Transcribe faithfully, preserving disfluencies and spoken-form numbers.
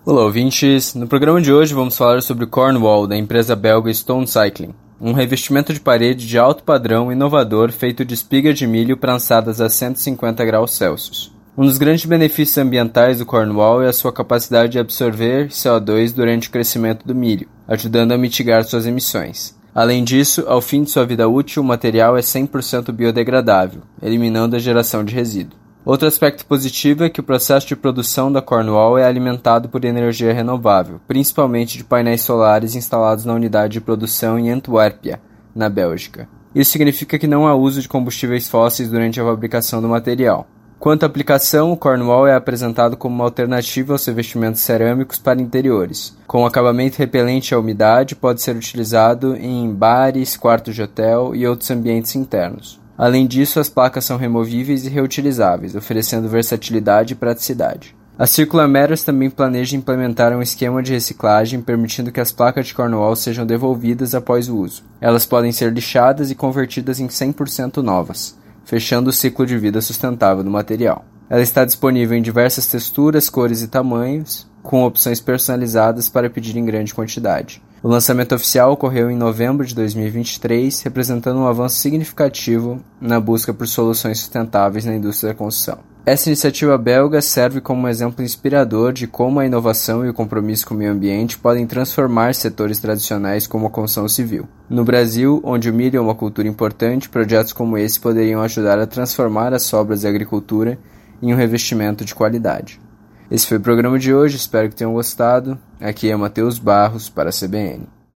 Olá, ouvintes! No programa de hoje vamos falar sobre o Cornwall, da empresa belga Stone Cycling, um revestimento de parede de alto padrão inovador feito de espigas de milho prançadas a cento e cinquenta graus Celsius. Um dos grandes benefícios ambientais do Cornwall é a sua capacidade de absorver C O dois durante o crescimento do milho, ajudando a mitigar suas emissões. Além disso, ao fim de sua vida útil, o material é cem por cento biodegradável, eliminando a geração de resíduo. Outro aspecto positivo é que o processo de produção da Cornwall é alimentado por energia renovável, principalmente de painéis solares instalados na unidade de produção em Antuérpia, na Bélgica. Isso significa que não há uso de combustíveis fósseis durante a fabricação do material. Quanto à aplicação, o Cornwall é apresentado como uma alternativa aos revestimentos cerâmicos para interiores. Com acabamento repelente à umidade, pode ser utilizado em bares, quartos de hotel e outros ambientes internos. Além disso, as placas são removíveis e reutilizáveis, oferecendo versatilidade e praticidade. A Circular Matters também planeja implementar um esquema de reciclagem, permitindo que as placas de Cornwall sejam devolvidas após o uso. Elas podem ser lixadas e convertidas em cem por cento novas, fechando o ciclo de vida sustentável do material. Ela está disponível em diversas texturas, cores e tamanhos, com opções personalizadas para pedir em grande quantidade. O lançamento oficial ocorreu em novembro de dois mil e vinte e três, representando um avanço significativo na busca por soluções sustentáveis na indústria da construção. Essa iniciativa belga serve como um exemplo inspirador de como a inovação e o compromisso com o meio ambiente podem transformar setores tradicionais como a construção civil. No Brasil, onde o milho é uma cultura importante, projetos como esse poderiam ajudar a transformar as sobras da agricultura em um revestimento de qualidade. Esse foi o programa de hoje, espero que tenham gostado. Aqui é Matheus Barros para a C B N.